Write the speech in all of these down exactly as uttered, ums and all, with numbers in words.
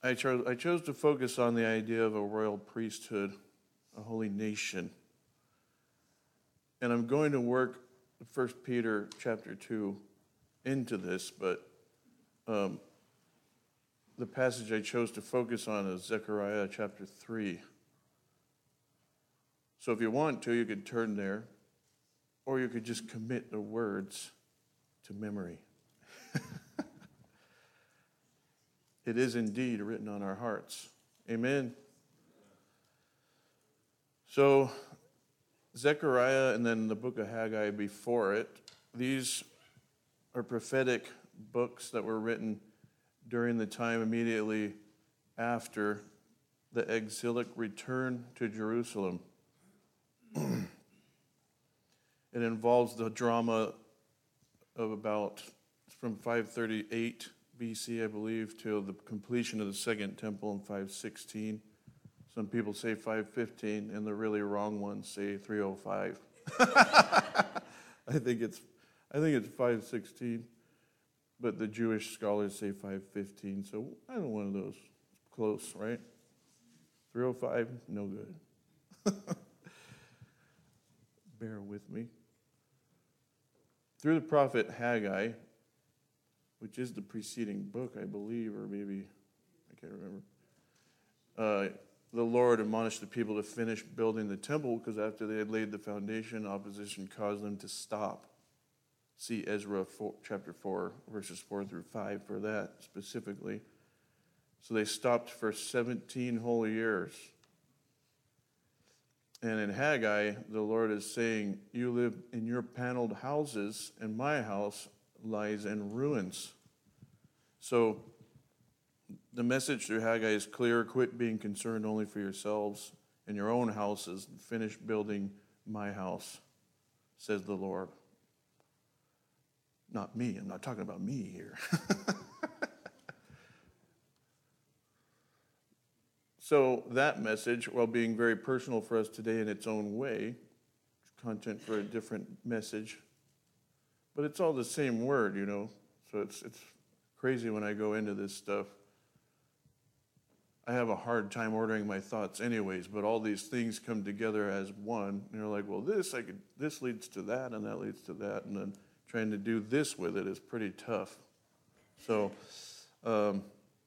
I chose, I chose to focus on the idea of a royal priesthood, a holy nation. And I'm going to work First Peter chapter two into this, but um, the passage I chose to focus on is Zechariah chapter three. So if you want to, you could turn there, or you could just commit the words to memory. It is indeed written on our hearts. Amen. So Zechariah and then the book of Haggai before it, these are prophetic books that were written during the time immediately after the exilic return to Jerusalem. It involves the drama of about from five thirty-eight B C, I believe, till the completion of the second temple in five sixteen. Some people say five fifteen, and the really wrong ones say three oh five. I think it's, I think it's five sixteen, but the Jewish scholars say five fifteen. So I don't know, one of those close, right? three oh five, no good. Bear with me. Through the prophet Haggai, which is the preceding book, I believe, or maybe, I can't remember. Uh, the Lord admonished the people to finish building the temple because after they had laid the foundation, opposition caused them to stop. See Ezra four, chapter four, verses four through five for that specifically. So they stopped for seventeen whole years. And in Haggai, the Lord is saying, you live in your paneled houses, and my house lies in ruins. So the message through Haggai is clear. Quit being concerned only for yourselves and your own houses. And finish building my house, says the Lord. Not me. I'm not talking about me here. So that message, while being very personal for us today in its own way, content for a different message, but it's all the same word, you know. So it's it's crazy when I go into this stuff. I have a hard time ordering my thoughts anyways, but all these things come together as one. And you're like, well, this I could this leads to that, and that leads to that, and then trying to do this with it is pretty tough. So um,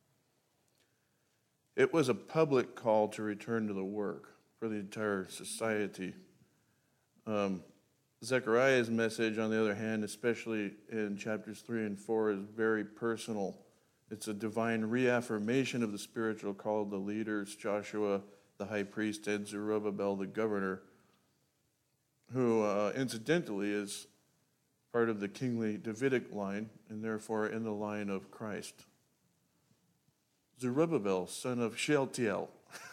it was a public call to return to the work for the entire society. Um, Zechariah's message, on the other hand, especially in chapters three and four, is very personal. It's a divine reaffirmation of the spiritual call of the leaders, Joshua, the high priest, and Zerubbabel, the governor, who uh, incidentally is part of the kingly Davidic line, and therefore in the line of Christ. Zerubbabel, son of Shealtiel.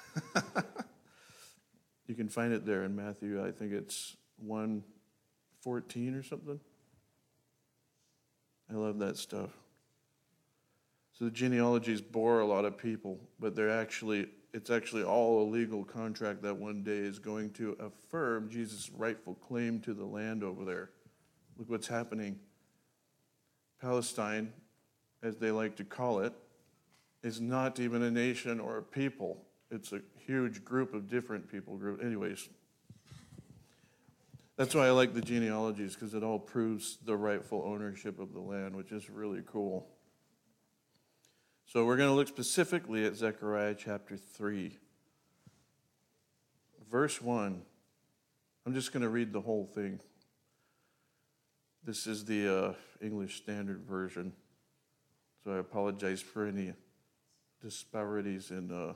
You can find it there in Matthew. I think it's one fourteen or something. I love that stuff. So the genealogies bore a lot of people, but they're actually it's actually all a legal contract that one day is going to affirm Jesus' rightful claim to the land over there. Look what's happening. Palestine, as they like to call it, is not even a nation or a people. It's a huge group of different people group. Anyways, that's why I like the genealogies, because it all proves the rightful ownership of the land, which is really cool. So we're going to look specifically at Zechariah chapter three. Verse one. I'm just going to read the whole thing. This is the uh, English Standard Version, so I apologize for any disparities in uh,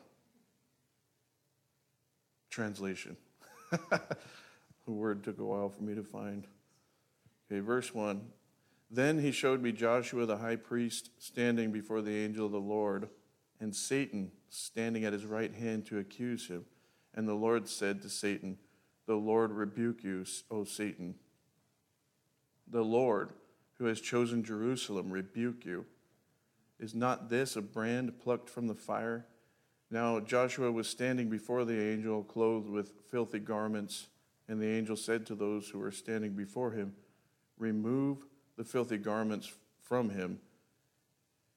translation. The word took a while for me to find. Okay, verse one. Then he showed me Joshua the high priest standing before the angel of the Lord, and Satan standing at his right hand to accuse him. And the Lord said to Satan, the Lord rebuke you, O Satan. The Lord, who has chosen Jerusalem, rebuke you. Is not this a brand plucked from the fire? Now Joshua was standing before the angel, clothed with filthy garments, and the angel said to those who were standing before him, remove the filthy garments from him.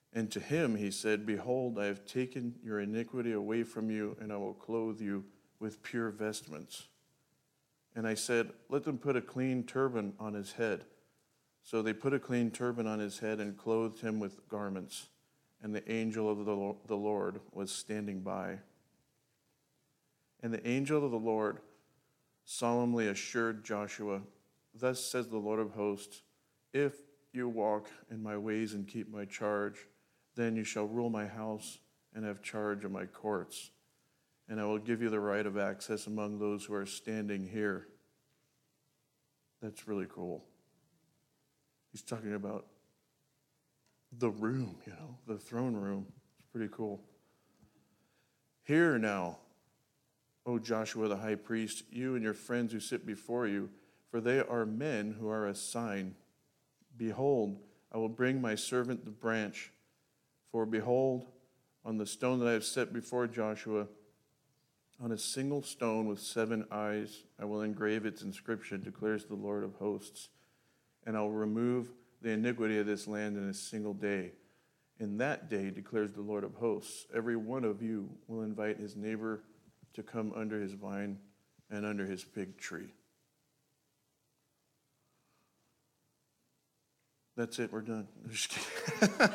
And to him he said, Behold, I have taken your iniquity away from you, and I will clothe you with pure vestments. And I said, Let them put a clean turban on his head. So they put a clean turban on his head and clothed him with garments. And the angel of the Lord was standing by. And the angel of the Lord solemnly assured Joshua, Thus says the Lord of hosts, If you walk in my ways and keep my charge, then you shall rule my house and have charge of my courts. And I will give you the right of access among those who are standing here. That's really cool. He's talking about the room, you know, the throne room. It's pretty cool. Hear now, O Joshua the high priest, you and your friends who sit before you, for they are men who are a sign. Behold, I will bring my servant the branch. For behold, on the stone that I have set before Joshua, on a single stone with seven eyes, I will engrave its inscription, declares the Lord of hosts. And I will remove the iniquity of this land in a single day. In that day, declares the Lord of hosts, every one of you will invite his neighbor to come under his vine and under his fig tree. That's it, we're done. I'm just kidding.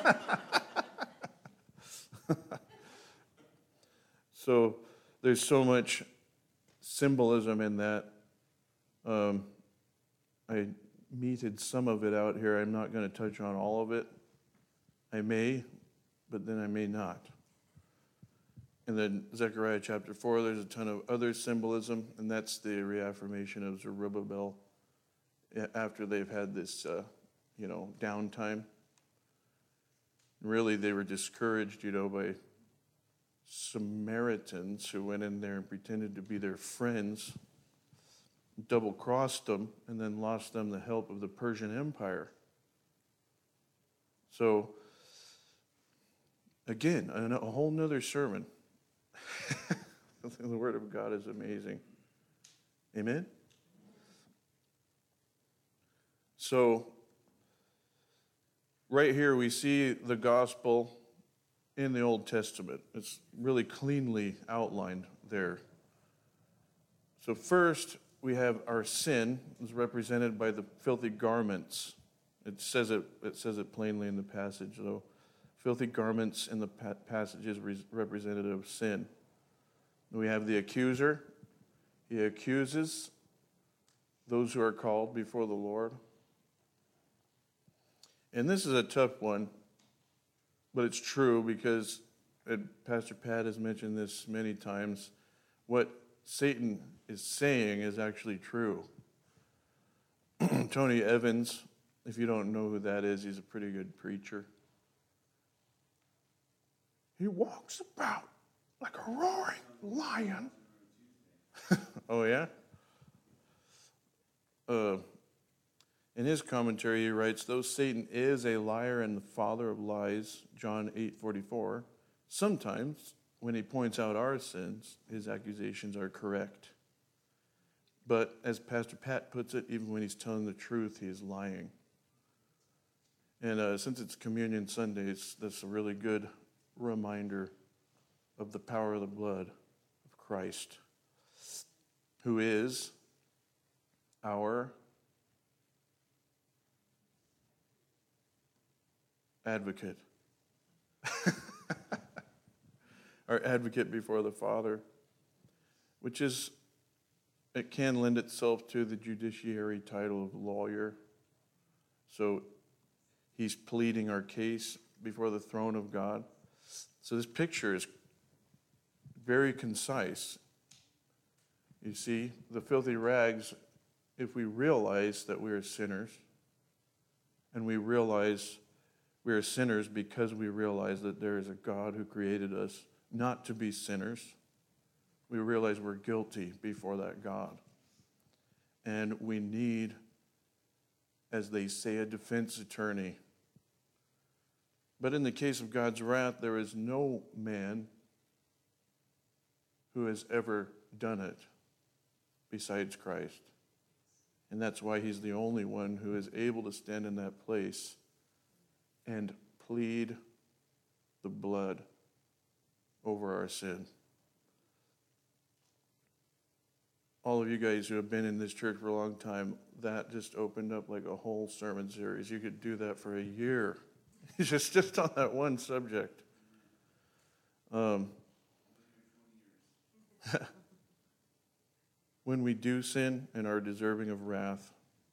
So there's so much symbolism in that. Um, I meted some of it out here. I'm not going to touch on all of it. I may, but then I may not. And then Zechariah chapter four, there's a ton of other symbolism, and that's the reaffirmation of Zerubbabel after they've had this, uh, you know, downtime. Really, they were discouraged, you know, by Samaritans who went in there and pretended to be their friends, double-crossed them, and then lost them the help of the Persian Empire. So, again, a whole nother sermon. The Word of God is amazing. Amen? So, right here we see the gospel in the Old Testament. It's really cleanly outlined there. So first, we have our sin is represented by the filthy garments. It says it, it says it plainly in the passage, though. Filthy garments in the pa- passage is re- representative of sin. We have the accuser. He accuses those who are called before the Lord. And this is a tough one, but it's true because, and Pastor Pat has mentioned this many times, what Satan is saying is actually true. Tony Evans, if you don't know who that is, he's a pretty good preacher. He walks about like a roaring lion. Oh, yeah? Uh, in his commentary, he writes, though Satan is a liar and the father of lies, John eight forty-four, sometimes when he points out our sins, his accusations are correct. But as Pastor Pat puts it, even when he's telling the truth, he is lying. And uh, since it's Communion Sundays, that's a really good reminder of the power of the blood of Christ, who is our advocate. Our advocate before the Father, which is, it can lend itself to the judiciary title of lawyer. So he's pleading our case before the throne of God. So this picture is very concise. You see, the filthy rags, if we realize that we are sinners, and we realize we are sinners because we realize that there is a God who created us not to be sinners, we realize we're guilty before that God. And we need, as they say, a defense attorney. But in the case of God's wrath, there is no man who has ever done it besides Christ. And that's why he's the only one who is able to stand in that place and plead the blood over our sin. All of you guys who have been in this church for a long time, that just opened up like a whole sermon series. You could do that for a year, just just on that one subject. Um, when we do sin and are deserving of wrath,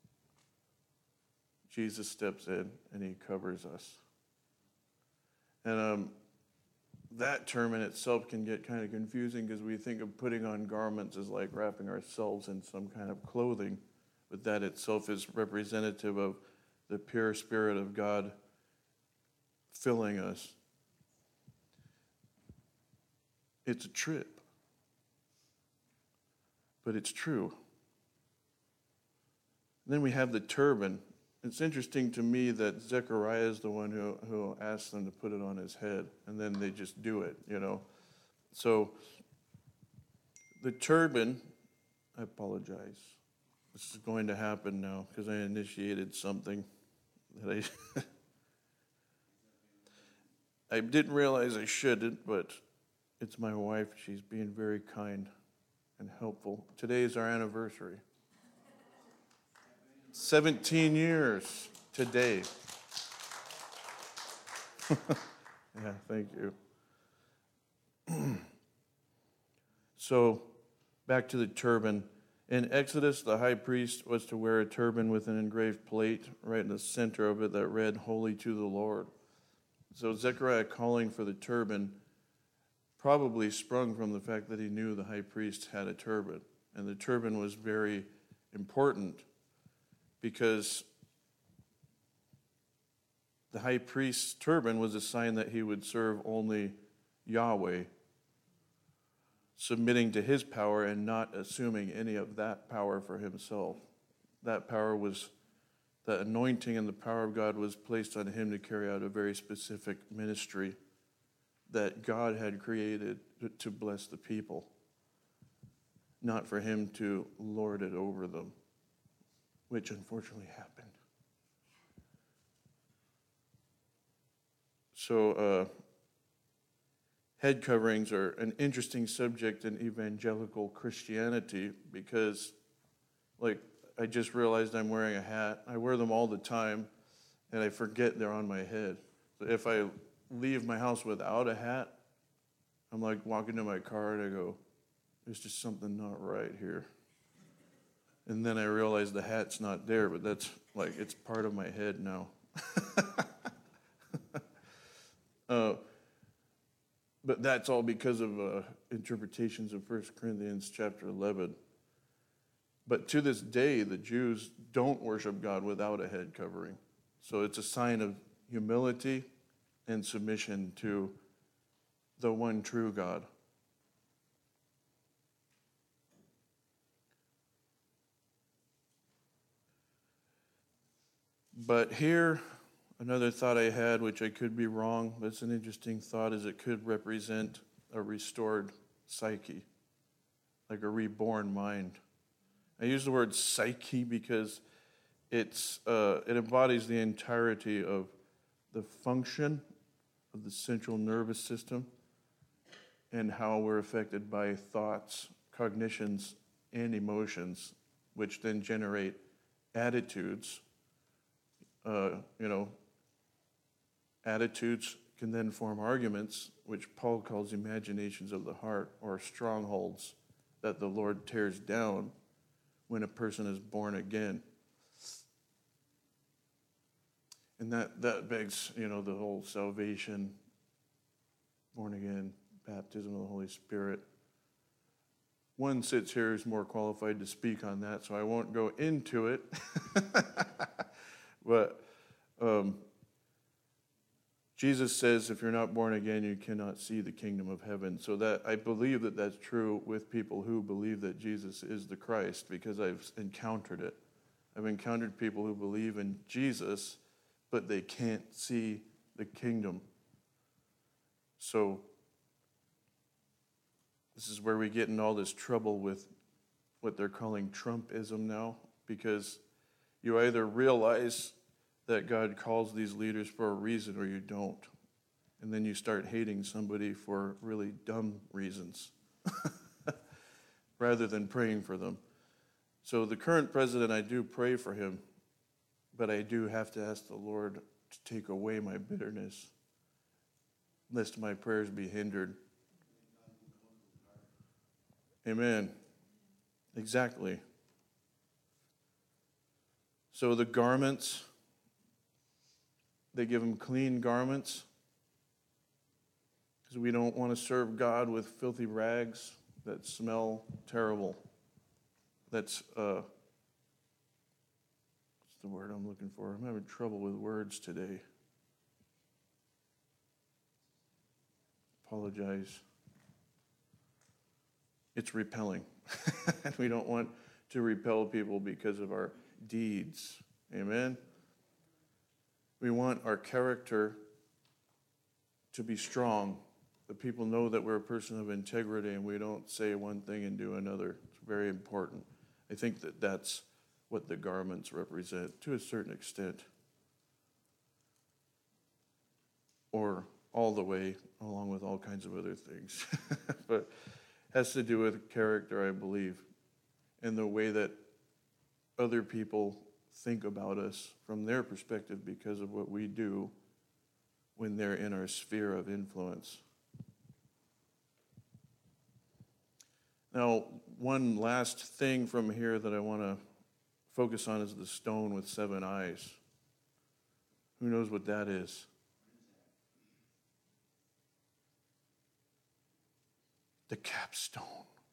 Jesus steps in and he covers us. And um, that term in itself can get kind of confusing because we think of putting on garments as like wrapping ourselves in some kind of clothing, but that itself is representative of the pure Spirit of God filling us. It's a trip, but it's true. And then we have the turban. It's interesting to me that Zechariah is the one who, who asked them to put it on his head, and then they just do it, you know. So the turban, I apologize. This is going to happen now because I initiated something that I I didn't realize I shouldn't, but it's my wife. She's being very kind and helpful. Today is our anniversary. seventeen years today. Yeah, thank you. So, back to the turban. In Exodus, the high priest was to wear a turban with an engraved plate right in the center of it that read, "Holy to the Lord." So Zechariah calling for the turban probably sprung from the fact that he knew the high priest had a turban. And the turban was very important because the high priest's turban was a sign that he would serve only Yahweh, submitting to his power and not assuming any of that power for himself. That power was, the anointing and the power of God was placed on him to carry out a very specific ministry that God had created to bless the people, not for him to lord it over them, which unfortunately happened. So, uh, head coverings are an interesting subject in evangelical Christianity because, like, I just realized I'm wearing a hat. I wear them all the time, and I forget they're on my head. So if I leave my house without a hat, I'm like walking to my car and I go, there's just something not right here. And then I realize the hat's not there, but that's like, it's part of my head now. uh, but that's all because of uh, interpretations of First Corinthians chapter eleven. But to this day, the Jews don't worship God without a head covering. So it's a sign of humility and submission to the one true God. But here, another thought I had, which I could be wrong, but it's an interesting thought, is it could represent a restored psyche, like a reborn mind. I use the word psyche because it's uh, it embodies the entirety of the function of the central nervous system and how we're affected by thoughts, cognitions, and emotions, which then generate attitudes. Uh, you know, attitudes can then form arguments, which Paul calls imaginations of the heart, or strongholds that the Lord tears down when a person is born again. And that, that begs, you know, the whole salvation, born again, baptism of the Holy Spirit. One sits here who's more qualified to speak on that, so I won't go into it. But um, Jesus says, if you're not born again, you cannot see the kingdom of heaven. So that I believe that that's true with people who believe that Jesus is the Christ, because I've encountered it. I've encountered people who believe in Jesus, but they can't see the kingdom. So this is where we get in all this trouble with what they're calling Trumpism now, because you either realize that God calls these leaders for a reason or you don't. and then you start hating somebody for really dumb reasons rather than praying for them. So the current president, I do pray for him, but I do have to ask the Lord to take away my bitterness, lest my prayers be hindered. Amen. Exactly. So the garments, they give them clean garments because we don't want to serve God with filthy rags that smell terrible. That's, uh, what's the word I'm looking for? I'm having trouble with words today. Apologize. It's repelling. And we don't want to repel people because of our deeds. Amen? We want our character to be strong. The people know that we're a person of integrity and we don't say one thing and do another. It's very important. I think that that's what the garments represent to a certain extent. Or all the way, along with all kinds of other things. But has to do with character, I believe, and the way that other people think about us from their perspective because of what we do when they're in our sphere of influence. Now, one last thing from here that I want to focus on is the stone with seven eyes. Who knows what that is? The capstone.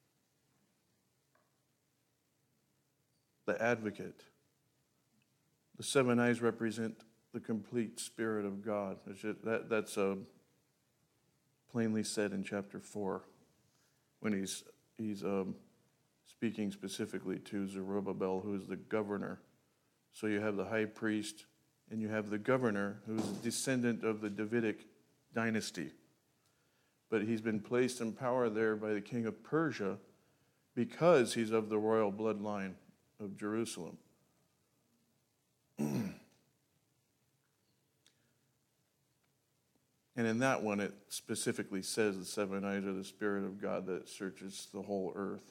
The advocate. The seven eyes represent the complete Spirit of God. Just, that, that's uh, plainly said in chapter four when he's, he's um, speaking specifically to Zerubbabel, who is the governor. So you have the high priest and you have the governor, who is a descendant of the Davidic dynasty. But he's been placed in power there by the king of Persia because he's of the royal bloodline of Jerusalem. And in that one, it specifically says the seven eyes are the Spirit of God that searches the whole earth.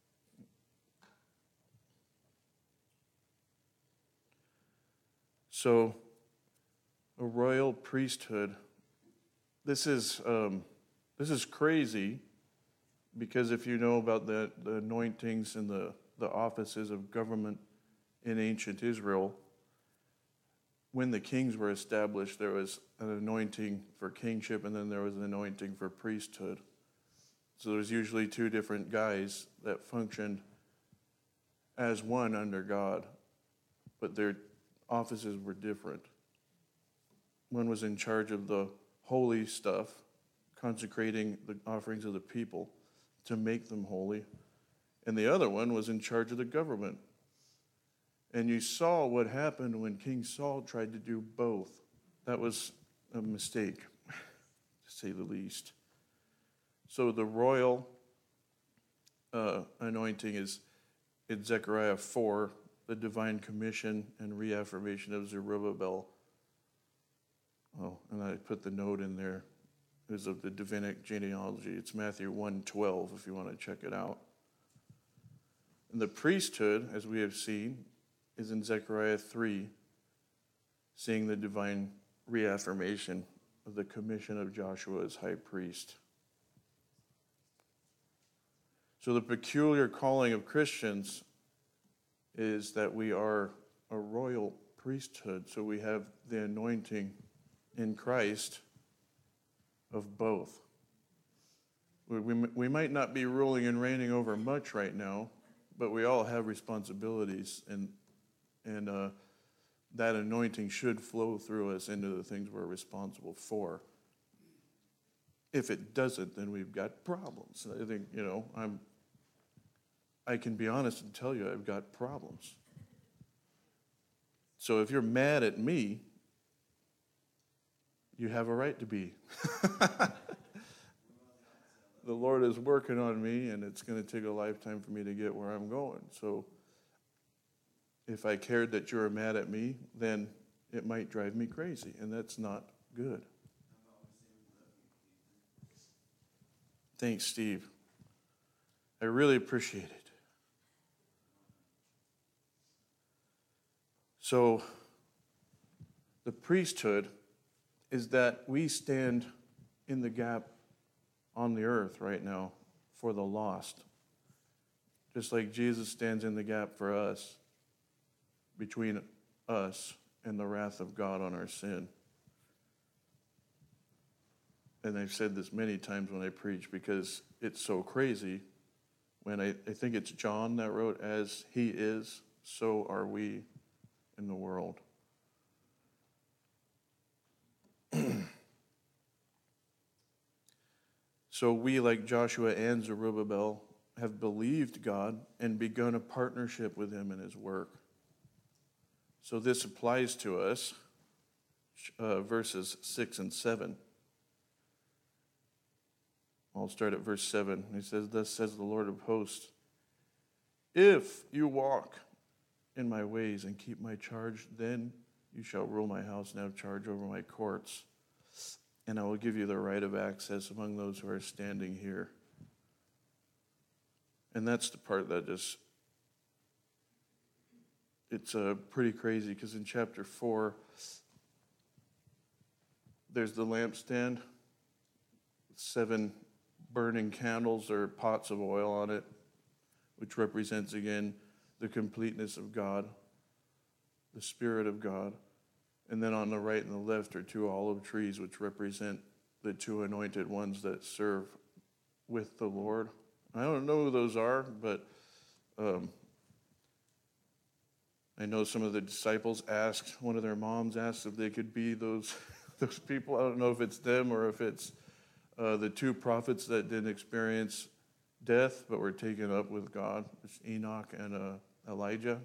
So, a royal priesthood. This is... Um, This is crazy because if you know about the, the anointings and the, the offices of government in ancient Israel, when the kings were established, there was an anointing for kingship and then there was an anointing for priesthood. So there was usually two different guys that functioned as one under God, but their offices were different. One was in charge of the holy stuff, consecrating the offerings of the people to make them holy. And the other one was in charge of the government. And you saw what happened when King Saul tried to do both. That was a mistake, to say the least. So the royal uh, anointing is in Zechariah four, the divine commission and reaffirmation of Zerubbabel. Oh, and I put the note in there. Is of the Davidic genealogy. It's Matthew one twelve if you want to check it out. And the priesthood, as we have seen, is in Zechariah three, seeing the divine reaffirmation of the commission of Joshua as high priest. So the peculiar calling of Christians is that we are a royal priesthood. So we have the anointing in Christ of both. We, we, we might not be ruling and reigning over much right now, but we all have responsibilities, and and uh, that anointing should flow through us into the things we're responsible for. If it doesn't, then we've got problems. I think, you know, I'm I can be honest and tell you I've got problems. So if you're mad at me, you have a right to be. The Lord is working on me, and it's going to take a lifetime for me to get where I'm going. So if I cared that you were mad at me, then it might drive me crazy, and that's not good. Thanks, Steve. I really appreciate it. So, the priesthood is that we stand in the gap on the earth right now for the lost. Just like Jesus stands in the gap for us, between us and the wrath of God on our sin. And I've said this many times when I preach because it's so crazy. When I, I think it's John that wrote, "As he is, so are we in the world." So we, like Joshua and Zerubbabel, have believed God and begun a partnership with him in his work. So this applies to us, uh, verses six and seven. I'll start at verse seven. He says, "Thus says the Lord of hosts, if you walk in my ways and keep my charge, then you shall rule my house and have charge over my courts. And I will give you the right of access among those who are standing here." And that's the part that just, it's uh, pretty crazy, because in chapter four, there's the lampstand, seven burning candles or pots of oil on it, which represents, again, the completeness of God, the Spirit of God. And then on the right and the left are two olive trees, which represent the two anointed ones that serve with the Lord. I don't know who those are, but um, I know some of the disciples asked, one of their moms asked if they could be those those people. I don't know if it's them or if it's uh, the two prophets that didn't experience death but were taken up with God. It's Enoch and uh, Elijah.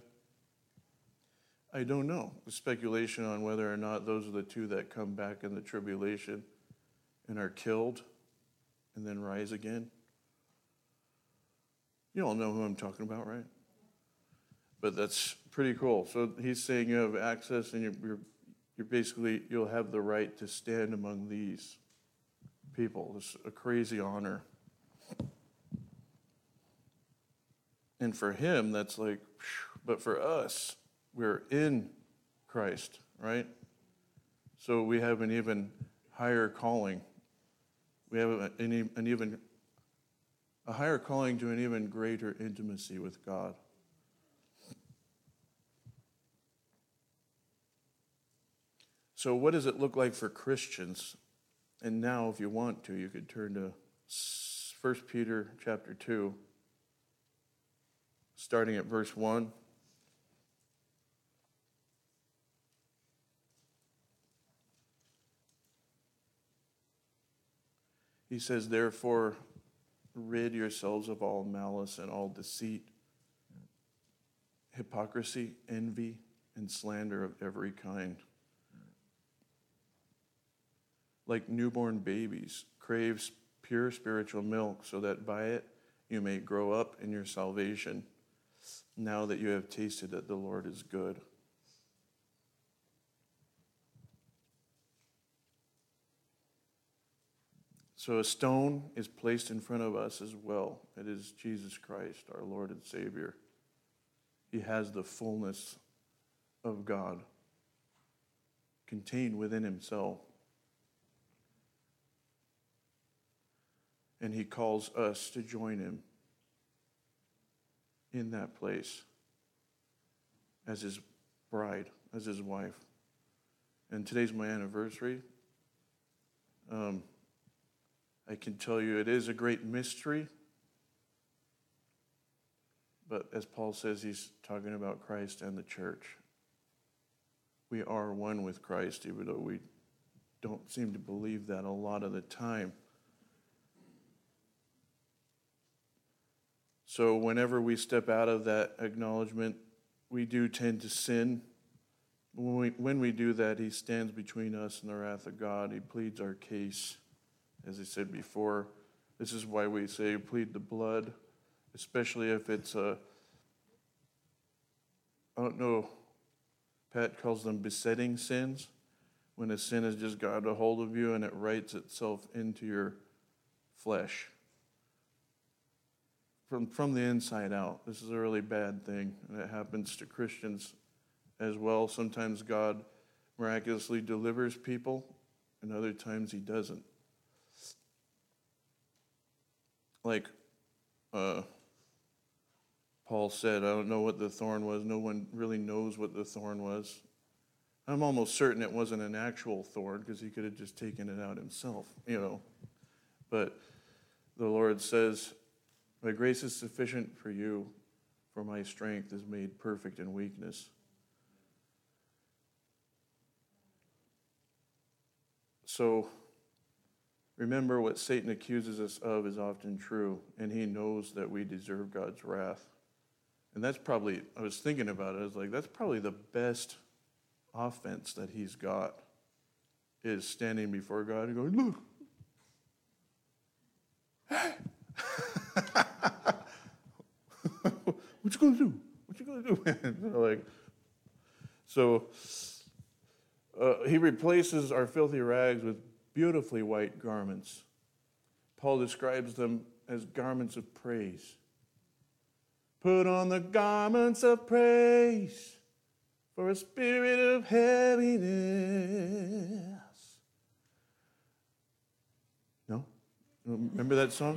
I don't know. The speculation on whether or not those are the two that come back in the tribulation and are killed and then rise again. You all know who I'm talking about, right? But that's pretty cool. So he's saying you have access, and you're, you're, you're basically, you'll have the right to stand among these people. It's a crazy honor. And for him, that's like, but for us, we're in Christ, right? So we have an even higher calling. We have an, an even a higher calling to an even greater intimacy with God. So what does it look like for Christians? And now, if you want to, you could turn to First Peter chapter two, starting at verse one. He says, "Therefore, rid yourselves of all malice and all deceit, hypocrisy, envy, and slander of every kind. Like newborn babies, crave pure spiritual milk, so that by it you may grow up in your salvation, now that you have tasted that the Lord is good." So a stone is placed in front of us as well. It is Jesus Christ, our Lord and Savior. He has the fullness of God contained within himself. And he calls us to join him in that place as his bride, as his wife. And today's my anniversary. Um, I can tell you it is a great mystery. But as Paul says, he's talking about Christ and the church. We are one with Christ, even though we don't seem to believe that a lot of the time. So whenever we step out of that acknowledgement, we do tend to sin. When we, when we do that, he stands between us and the wrath of God. He pleads our case. As I said before, this is why we say plead the blood, especially if it's a, I don't know, Pat calls them besetting sins, when a sin has just got a hold of you and it writes itself into your flesh. from, from the inside out. This is a really bad thing, and it happens to Christians as well. Sometimes God miraculously delivers people, and other times he doesn't. Like uh, Paul said, I don't know what the thorn was. No one really knows what the thorn was. I'm almost certain it wasn't an actual thorn, because he could have just taken it out himself, you know. But the Lord says, my grace is sufficient for you, for my strength is made perfect in weakness. So remember, what Satan accuses us of is often true, and he knows that we deserve God's wrath. And that's probably, I was thinking about it, I was like, that's probably the best offense that he's got, is standing before God and going, look, hey, what you gonna do? What you gonna do, man? Like, so uh, he replaces our filthy rags with beautifully white garments. Paul describes them as garments of praise. Put on the garments of praise for a spirit of heaviness. No? Remember that song?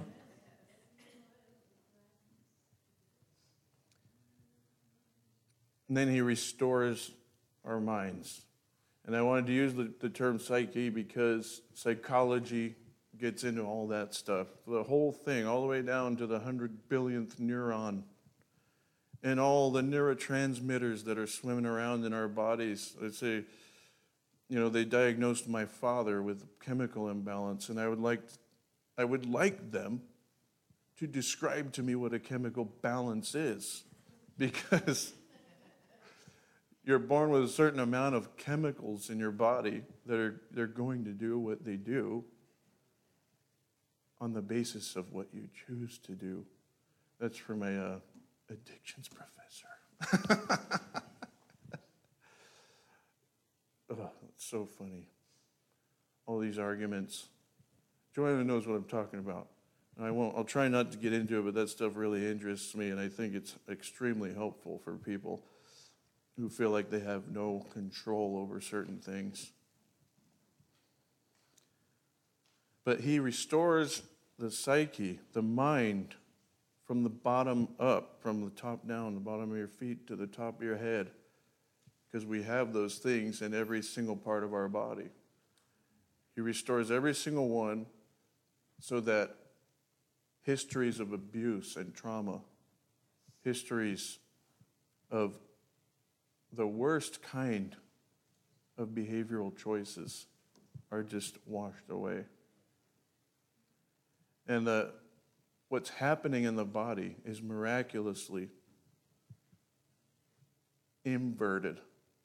And then he restores our minds. And I wanted to use the, the term psyche because psychology gets into all that stuff. The whole thing, all the way down to the hundred billionth neuron and all the neurotransmitters that are swimming around in our bodies. They say, you know, they diagnosed my father with chemical imbalance, and I would like, I would like them to describe to me what a chemical balance is, because you're born with a certain amount of chemicals in your body that are they're going to do what they do on the basis of what you choose to do. That's for my uh, addictions professor. Oh, it's so funny. All these arguments. Joanna knows what I'm talking about. And I won't. I'll try not to get into it, but that stuff really interests me, and I think it's extremely helpful for people who feel like they have no control over certain things. But he restores the psyche, the mind, from the bottom up, from the top down, the bottom of your feet to the top of your head, because we have those things in every single part of our body. He restores every single one so that histories of abuse and trauma, histories of the worst kind of behavioral choices are just washed away. And the, what's happening in the body is miraculously inverted.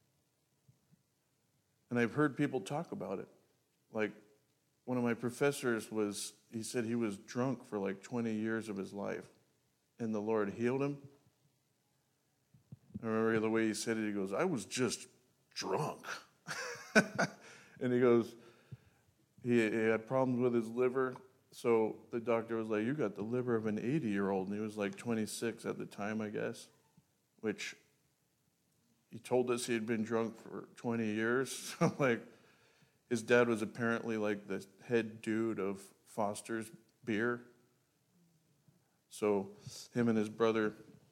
And I've heard people talk about it. Like, one of my professors was, he said he was drunk for like twenty years of his life, and the Lord healed him. I remember the way he said it. He goes, I was just drunk. And he goes, he, he had problems with his liver. So the doctor was like, you got the liver of an eighty-year-old. And he was like twenty-six at the time, I guess, which he told us he had been drunk for twenty years. So, like, his dad was apparently like the head dude of Foster's beer. So him and his brother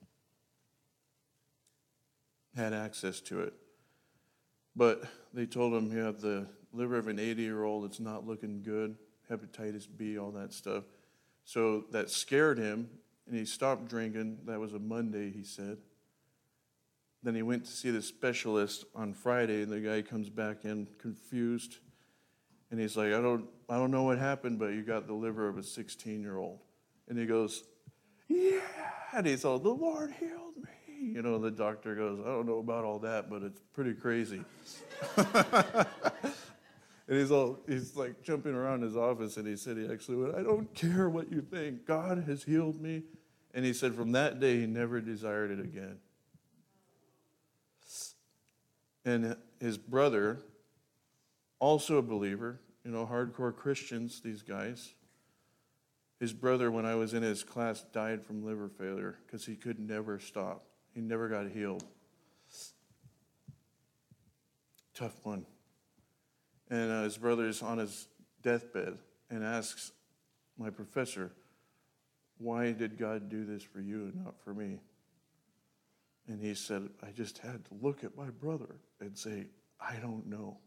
had access to it. But they told him, you have the liver of an eighty-year-old, it's not looking good, hepatitis B, all that stuff. So that scared him, and he stopped drinking. That was a Monday, he said. Then he went to see the specialist on Friday, and the guy comes back in confused. And he's like, I don't, I don't know what happened, but you got the liver of a sixteen-year-old. And he goes, yeah. And he's all, the Lord healed me. You know, the doctor goes, I don't know about all that, but it's pretty crazy. And he's all, he's like jumping around his office, and he said he actually went, I don't care what you think. God has healed me. And he said from that day, he never desired it again. And his brother, also a believer, you know, hardcore Christians, these guys, His brother, when I was in his class, died from liver failure because he could never stop. He never got healed. Tough one. And uh, his brother's on his deathbed and asks my professor, why did God do this for you and not for me? And he said, I just had to look at my brother and say, I don't know.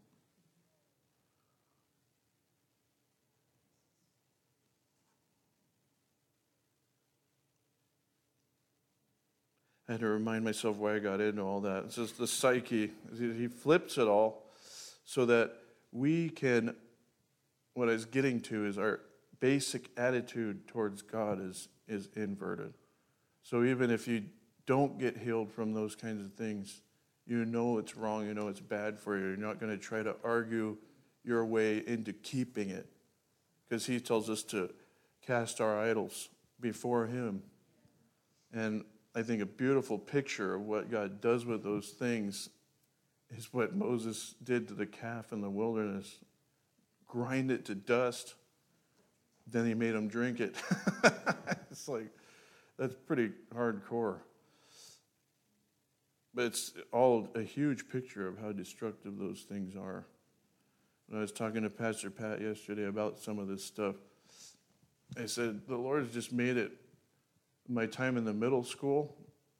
I had to remind myself why I got into all that. It's just the psyche. He flips it all so that we can, what I was getting to is our basic attitude towards God is, is inverted. So even if you don't get healed from those kinds of things, you know it's wrong, you know it's bad for you. You're not going to try to argue your way into keeping it. Because he tells us to cast our idols before him. And I think a beautiful picture of what God does with those things is what Moses did to the calf in the wilderness. Grind it to dust, then he made him drink it. It's like, that's pretty hardcore. But it's all a huge picture of how destructive those things are. When I was talking to Pastor Pat yesterday about some of this stuff, I said, the Lord's just made it, my time in the middle school,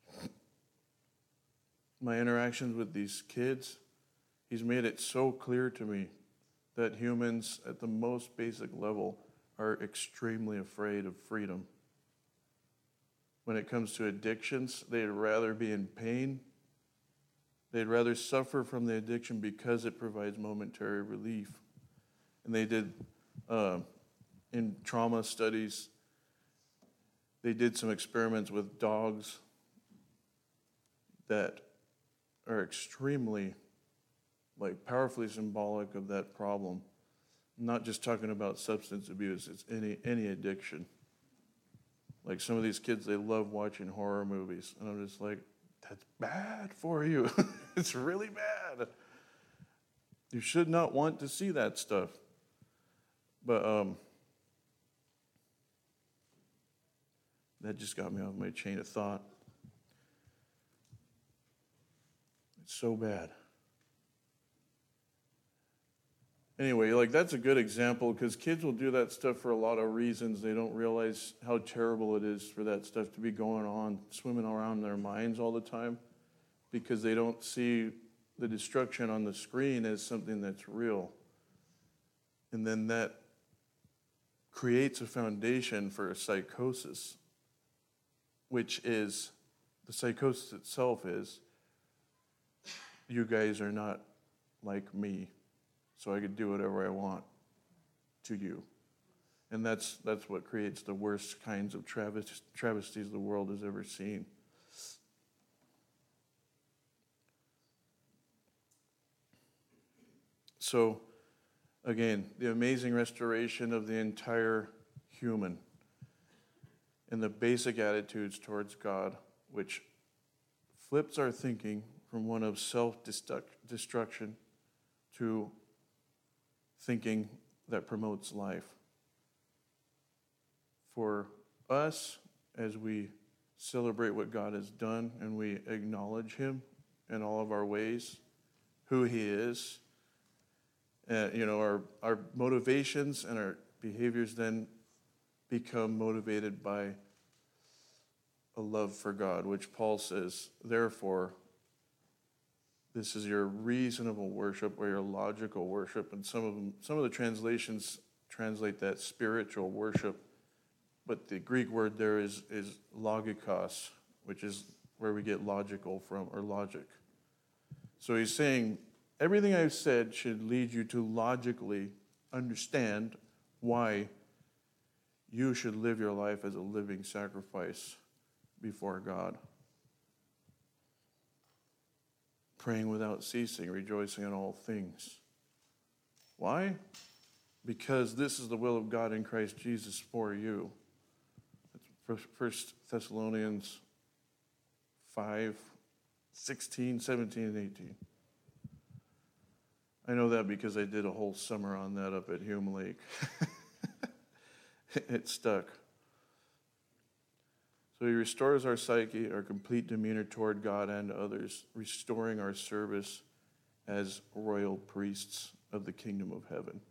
my interactions with these kids, he's made it so clear to me that humans at the most basic level are extremely afraid of freedom. When it comes to addictions, they'd rather be in pain. They'd rather suffer from the addiction because it provides momentary relief. And they did, uh, in trauma studies, they did some experiments with dogs that are extremely, like, powerfully symbolic of that problem. I'm not just talking about substance abuse, it's any any addiction. Like some of these kids, they love watching horror movies. And I'm just like, that's bad for you. It's really bad. You should not want to see that stuff. But um, that just got me off my chain of thought. It's so bad. Anyway, like that's a good example because kids will do that stuff for a lot of reasons. They don't realize how terrible it is for that stuff to be going on, swimming around in their minds all the time because they don't see the destruction on the screen as something that's real. And then that creates a foundation for a psychosis, which is, the psychosis itself is, you guys are not like me, so I could do whatever I want to you. And that's that's what creates the worst kinds of travest- travesties the world has ever seen. So, again, the amazing restoration of the entire human and the basic attitudes towards God, which flips our thinking from one of self-destruction to thinking that promotes life. For us, as we celebrate what God has done and we acknowledge him in all of our ways, who he is, uh, you know, our, our motivations and our behaviors then become motivated by a love for God, which Paul says, therefore, this is your reasonable worship or your logical worship. And some of them, some of the translations translate that spiritual worship, but the Greek word there is, is logikos, which is where we get logical from, or logic. So he's saying, everything I've said should lead you to logically understand why you should live your life as a living sacrifice before God. Praying without ceasing, rejoicing in all things. Why? Because this is the will of God in Christ Jesus for you. That's First Thessalonians five, sixteen, seventeen, and eighteen. I know that because I did a whole summer on that up at Hume Lake. It stuck. So he restores our psyche, our complete demeanor toward God and others, restoring our service as royal priests of the kingdom of heaven.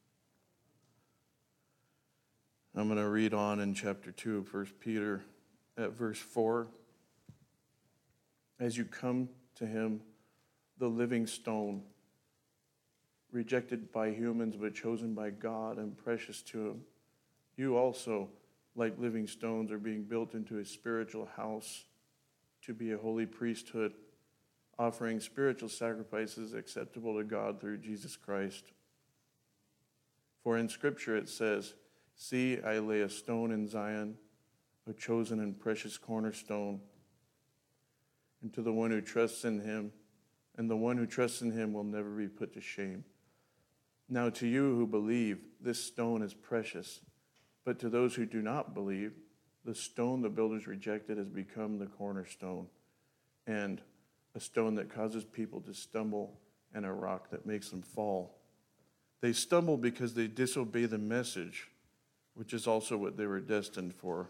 I'm going to read on in chapter two of First Peter at verse four. As you come to him, the living stone, rejected by humans but chosen by God and precious to him, you also, like living stones, are being built into a spiritual house to be a holy priesthood, offering spiritual sacrifices acceptable to God through Jesus Christ. For in Scripture it says, "See, I lay a stone in Zion, a chosen and precious cornerstone, and to the one who trusts in him, and the one who trusts in him will never be put to shame. Now to you who believe, this stone is precious, but to those who do not believe, the stone the builders rejected has become the cornerstone, and a stone that causes people to stumble, and a rock that makes them fall. They stumble because they disobey the message, which is also what they were destined for.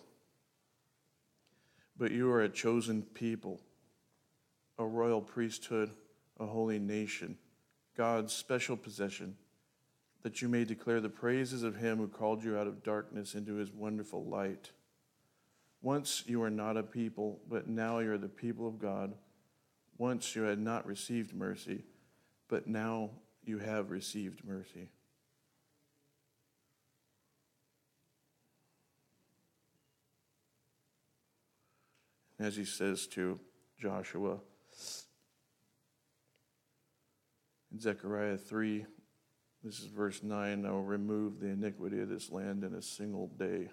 But you are a chosen people, a royal priesthood, a holy nation, God's special possession, that you may declare the praises of him who called you out of darkness into his wonderful light. Once you were not a people, but now you are the people of God. Once you had not received mercy, but now you have received mercy." As he says to Joshua in Zechariah three, this is verse nine, "I will remove the iniquity of this land in a single day.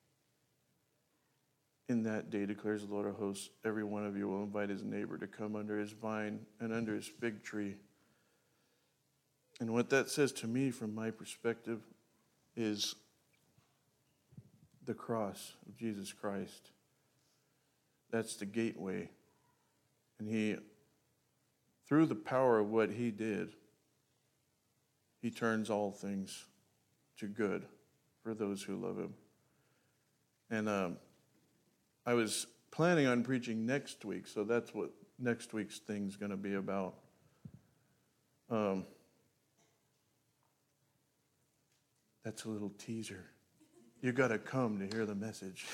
In that day, declares the Lord of hosts, every one of you will invite his neighbor to come under his vine and under his fig tree." And what that says to me from my perspective is the cross of Jesus Christ. That's the gateway. And he, through the power of what he did, he turns all things to good for those who love him. And um, I was planning on preaching next week, so that's what next week's thing's going to be about. Um, that's a little teaser. You got to come to hear the message.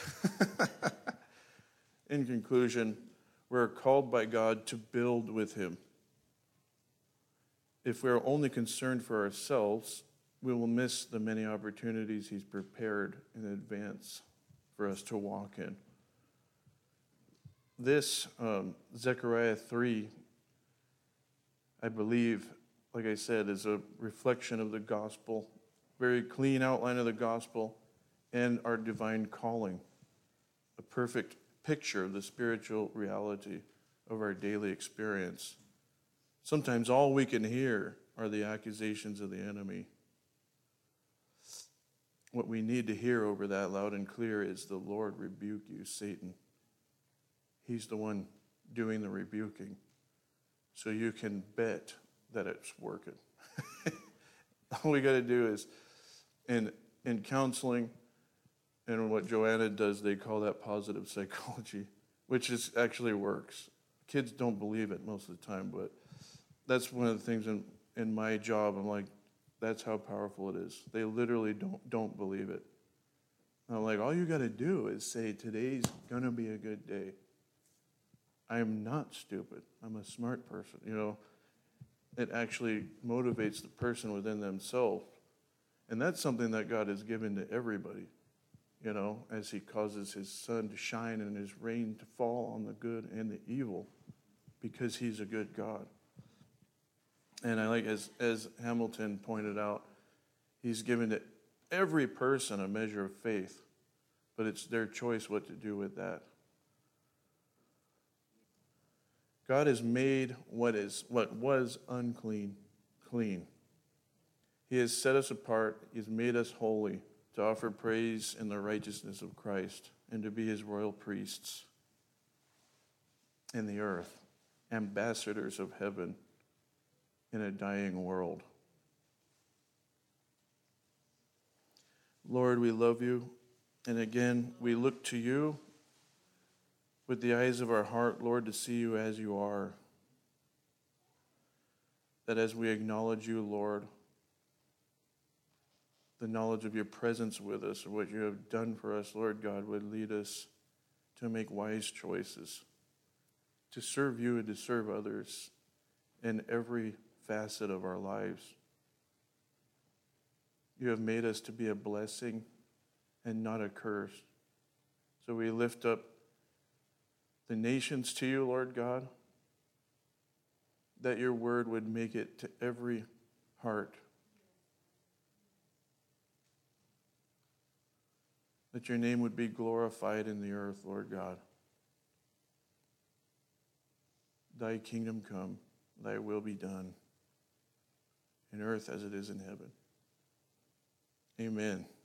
In conclusion, we're called by God to build with him. If we're only concerned for ourselves, we will miss the many opportunities he's prepared in advance for us to walk in. This, um, Zechariah three, I believe, like I said, is a reflection of the gospel, very clean outline of the gospel, and our divine calling, a perfect picture of the spiritual reality of our daily experience. Sometimes all we can hear are the accusations of the enemy. What we need to hear over that loud and clear is, "The Lord rebuke you, Satan." He's the one doing the rebuking. So you can bet that it's working. All we got to do is, in, in counseling, and what Joanna does, they call that positive psychology, which is actually works. Kids don't believe it most of the time, but that's one of the things in, in my job. I'm like, that's how powerful it is. They literally don't don't believe it. And I'm like, all you got to do is say, "Today's going to be a good day. I am not stupid. I'm a smart person." You know, it actually motivates the person within themselves. And that's something that God has given to everybody, you know, as he causes his sun to shine and his rain to fall on the good and the evil, because he's a good God. And I like, as, as Hamilton pointed out, he's given to every person a measure of faith, but it's their choice what to do with that. God has made what is what was unclean clean. He has set us apart. He has made us holy to offer praise in the righteousness of Christ and to be his royal priests in the earth, ambassadors of heaven in a dying world. Lord, we love you. And again, we look to you. with the eyes of our heart, Lord, to see you as you are. That as we acknowledge you, Lord, the knowledge of your presence with us, or what you have done for us, Lord God, would lead us to make wise choices, to serve you and to serve others in every facet of our lives. You have made us to be a blessing and not a curse. So we lift up the nations to you, Lord God, that your word would make it to every heart. That your name would be glorified in the earth, Lord God. Thy kingdom come, thy will be done, in earth as it is in heaven. Amen.